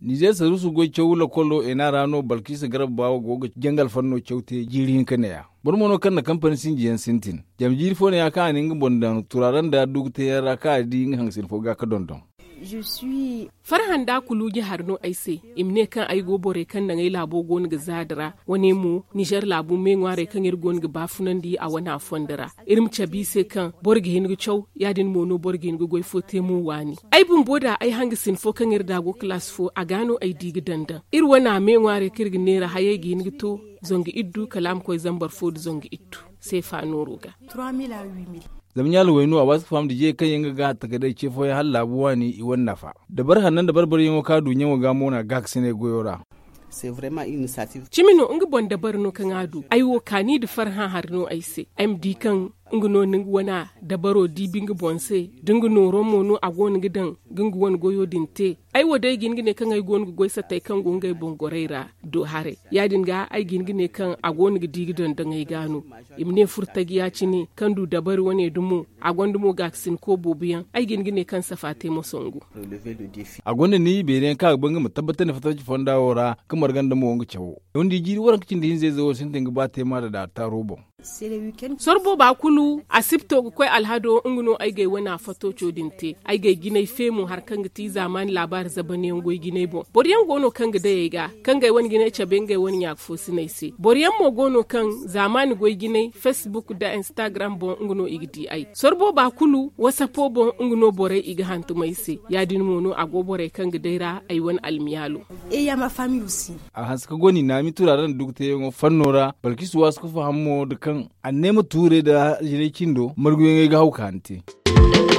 Niger saru su go chawla kollo ina rano balkisa garab bawo gogo jangal fanno chawte jirin kanaya burmono kan na kamfani sinjiyan sintin jam jiri fone ya ka ninga bondan turaran da dugte ya ka di hangsin foga ka dondon je suis farhan da kuluji harno aise imne kan ai gobore kan nan ai labo gon ga zadara wani mu Niger labu me ngware kan ir gon ga bafunan di a wana fondara irim chabi se kan borgi hin chow yadin mono borgi hin goy fote mu wani ai bun boda ai hangisin fo kan ir dago class fo a gano ai digi danda ir wana me ngware kirgi nera haye gi hin to zongi iddu kalam koy zambar fo zongi ittu sai fa noruga 3000 à 8000 zamnyal wainu a wasu fam je kan yanga ga ta kadai ce fo ya halabuwa ni i wannan fa da bar hannan da barbar yin ka dunye wa ga mona gaksine goyora c'est vraiment une initiative chimino ngi bonda barno kan adu aiwo kani da farhan harno aise md kan ngno ning wana dabaro di bingi bonse dingu no romo no agon gidan gingu won goyo dinte ai wodai gingine kan ai gon goy satai kan gongai bongoreira do hare yadin ga ai gingine kan agon gidi gidan dan ai gano imne furtagi ya cini kan du dabar wone dumu agon dumu gaksin ko bobiyan ai gingine kan safate mo songu agon ni beren ka bangi mutabbata ne fataci fonda wora kamar ganda mo wongu chawo wandi jiri waran kicin din zai zo sun tinga ba tema da ta robo sorbo ba kulu asipto ko alhado nguno ay gay wana fato chodinte ay gay ginay femu har kanga ti zaman labar zabane ngoy ginay bo boryan gono kanga dayega kanga won ginay chaben gay won yak fo sinaysi boryan mo gono kan zaman goy ginay Facebook da Instagram bo nguno igdi ay sorbo ba kulu wasapo bo nguno bore iga hantu maysi yadin mono agobore kanga dayra ay won almiyalo et ya ma famille aussi a haska goni na mi turaren dugte ngo fannora balkisu wasu ko fahammo de kan annema ture da jire kindo marguyen ga haukanti